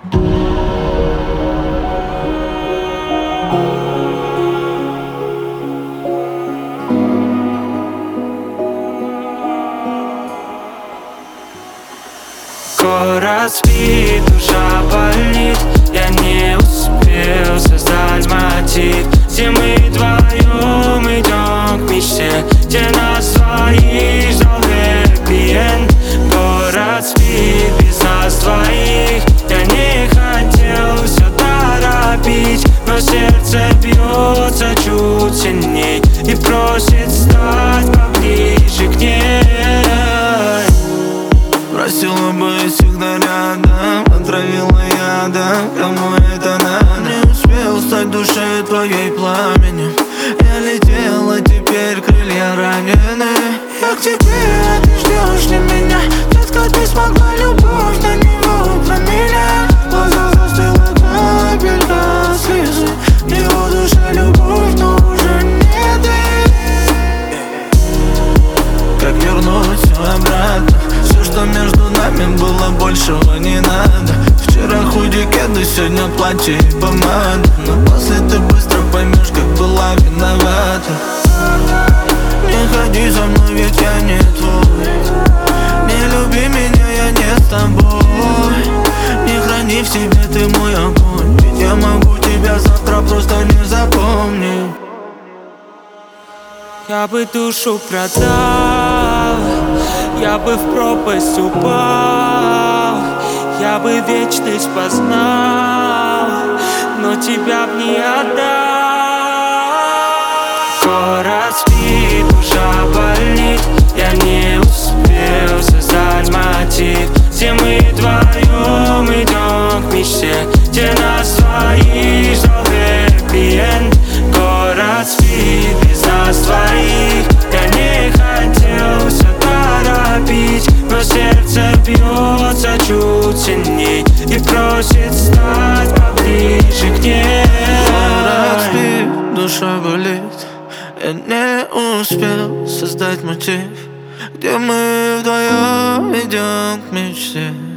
Город спит, душа болит. Я не успел создать мотив, где мы вдвоем идем к мечте, где нас двоих ждал хэппи-энд. Город спит без нас двоих. Я не хотел все торопить, но сердце бьется чуть сильней и просит стать поближе к ней. Просила бы всегда рядом, отравила ядом, кому это надо. Не успел стать душой твоей пламенем. Я летел, а теперь крылья ранены. Я к тебе, а ты ждешь ли меня? Детка, ты смогла любовь на него променять. В глазах застыла капелька слезы. В его душе любовь, но уже не ты. Как вернуть все обратно? Все, что между нами было, большего не надо. Вчера худи, кеды, сегодня платье и помада. Но после ты быстро поймешь, как была виновата. Не ходи за мной, ведь я не твой. Не люби меня, я не с тобой. Не храни в себе ты мой огонь, ведь я могу тебя завтра просто не запомнить. Я бы душу продал, я бы в пропасть упал, я бы вечность познал, но тебя б не отдал. Город спит, душа болит. Я не успел создать мотив, где мы вдвоем идем к мечте, где нас двоих ждал хэппи-энд. Город спит без нас двоих. Я не хотел все торопить, но сердце бьется чуть сильней и просит стать поближе к ней. Город спит, душа болит. Я не успел создать мотив, где мы вдвоем идем к мечте.